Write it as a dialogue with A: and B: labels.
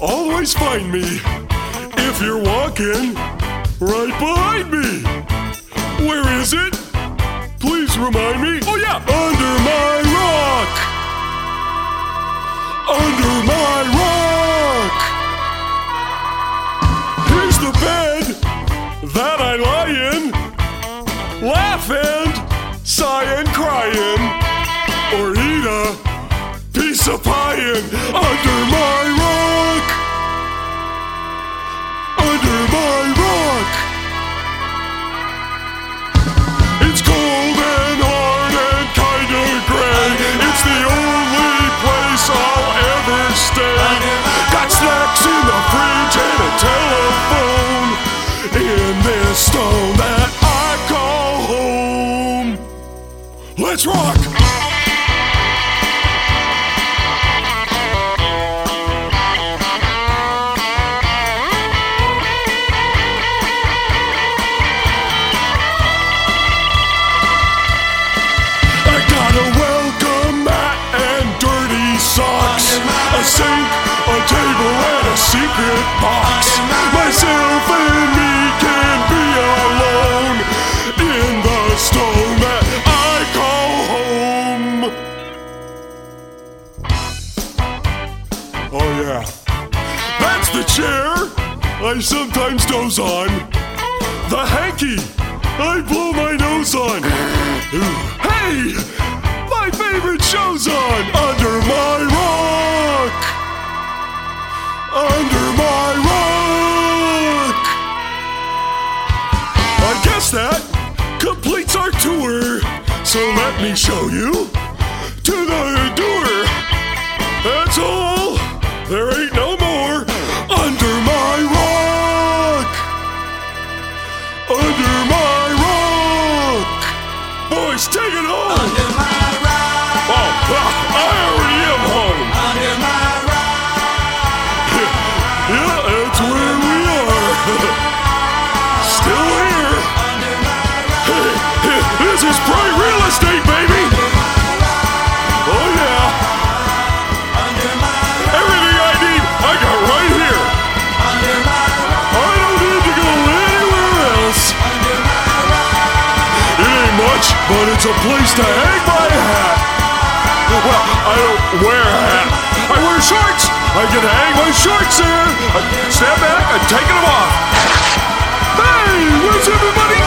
A: always find me if you're walking right behind me. Where is it? Please remind me. Oh yeah, under my rock. Under my rock. Here's the bed that I lie in, laugh and sigh and crying, or eat a piece of pie in. Under my rock. Under my rock. It's cold and hard and kinda gray. It's the only place I'll ever stay. Got snacks in the fridge and a telephone in this stone that I call home. Let's rock! A sink, a table, and a secret box. Myself and me can be alone in the stone that I call home. Oh yeah, that's the chair I sometimes doze on. The hanky I blow my nose on. Hey, my favorite show's on. Under my rock. Under my rock. I guess that completes our tour. So let me show you to the door. That's all. There ain't no more. Under my rock. Under my rock. Boys, take it home.
B: Under my rock.
A: Oh, I already am home.
B: Under my rock.
A: Yeah, that's where we are. Still here.
B: Under my rock.
A: Hey, this is prime real estate, baby. Oh yeah.
B: Under my rock.
A: Everything I need, I got right here.
B: Under my rock.
A: I don't need to go anywhere else.
B: Under my rock.
A: It ain't much, but it's a place to hang my hat. Well, I don't wear a hat. I wear shorts. I can hang my shorts there. I stand back, I'm taking them off. Hey, where's everybody